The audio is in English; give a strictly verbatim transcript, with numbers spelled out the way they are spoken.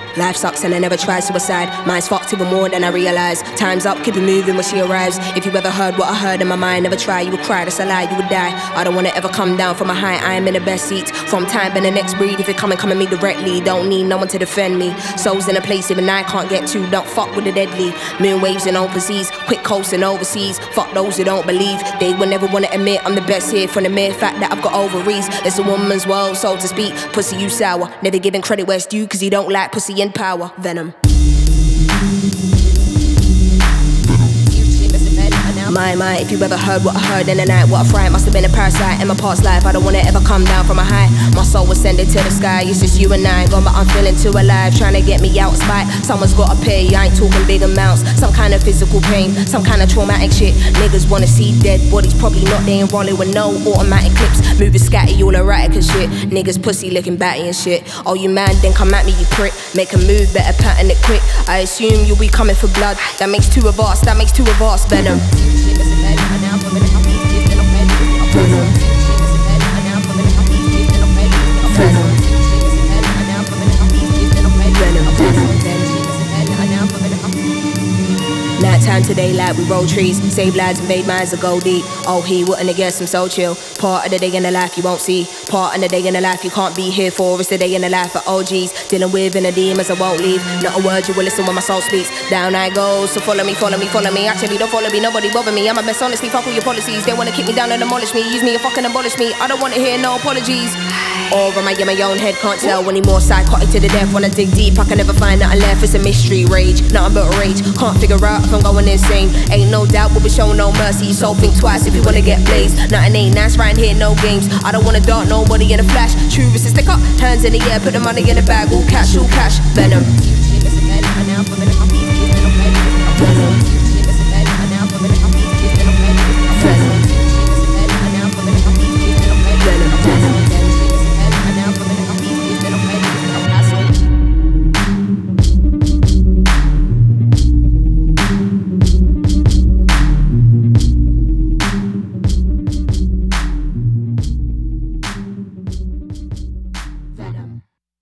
Life sucks and I never tried suicide. Mine's fucked even more than I realise. Time's up, keep it moving when she arrives. If you ever heard what I heard in my mind, never try, you would cry, that's a lie, you would die. I don't wanna ever come down from a high, I am in the best seat. From time and the next breed, if you come and come at me directly, don't need no one to defend me. Souls in a place even I can't get to, don't fuck with the deadly. Moon waves in open seas, quick coasting overseas. Fuck those who don't believe, they will never wanna admit I'm the best here. From the mere fact that I've got ovaries, it's a woman's world, so to speak. Pussy you sour, never giving credit where it's due, cause you don't like pussy in power. Venom. My, my, if you ever heard what I heard in the night, what I fried must have been a parasite in my past life. I don't wanna ever come down from a high. My soul ascended to the sky, it's just you and I. Gone but I'm feeling too alive, trying to get me out of spite. Someone's gotta pay, I ain't talking big amounts. Some kind of physical pain, some kind of traumatic shit. Niggas wanna see dead bodies, probably not, they ain't rolling with no automatic clips. Moving scatty, all erratic and shit. Niggas pussy looking batty and shit. Oh you man, then come at me you prick. Make a move, better pattern it quick. I assume you'll be coming for blood. That makes two of us, that makes two of us. Venom. Night time today, like we roll trees. Save lives, invade minds that go deep. Oh, he wouldn't have guessed I'm so chill. Part of the day in the life you won't see. Part of the day in the life you can't be here for. It's the day in the life of O Gs. Dealing with inner demons I won't leave. Not a word you will listen when my soul speaks. Down I go, so follow me, follow me, follow me. Actually don't follow me, nobody bother me. I'm a mess, honestly, fuck all your policies. They wanna kick me down and demolish me. Use me and fucking abolish me. I don't wanna hear no apologies. Or am I in my own head, can't tell anymore. Psychotic to the death, when I dig deep I can never find nothing left. It's a mystery, rage, nothing but rage. Can't figure out if I'm going insane. Ain't no doubt we'll be showing no mercy. So think twice if you wanna get blazed. Nothing ain't nice right here, no games. I don't wanna dart nobody in a flash. True, it's a stick up, hands in the air, put the money in the bag. All cash, all cash, Venom.